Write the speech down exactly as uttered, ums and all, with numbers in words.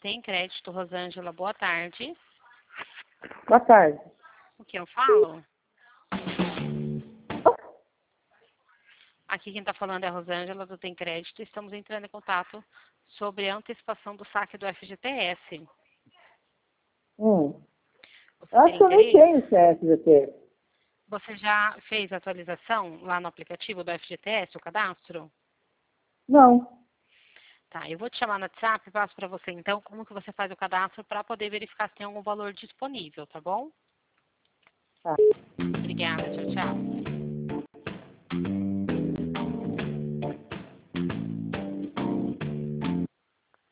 Tem Crédito, Rosângela, boa tarde. Boa tarde. O que eu falo? Aqui quem está falando é a Rosângela, do Tem Crédito. Estamos entrando em contato sobre a antecipação do saque do F G T S. Hum. Você Acho tem que eu nem interesse? tenho C F G T. Você já fez a atualização lá no aplicativo do F G T S, o cadastro? Não. Tá, eu vou te chamar no WhatsApp e passo para você então como que você faz o cadastro para poder verificar se tem algum valor disponível, tá bom? Tá. Obrigada, tchau, tchau.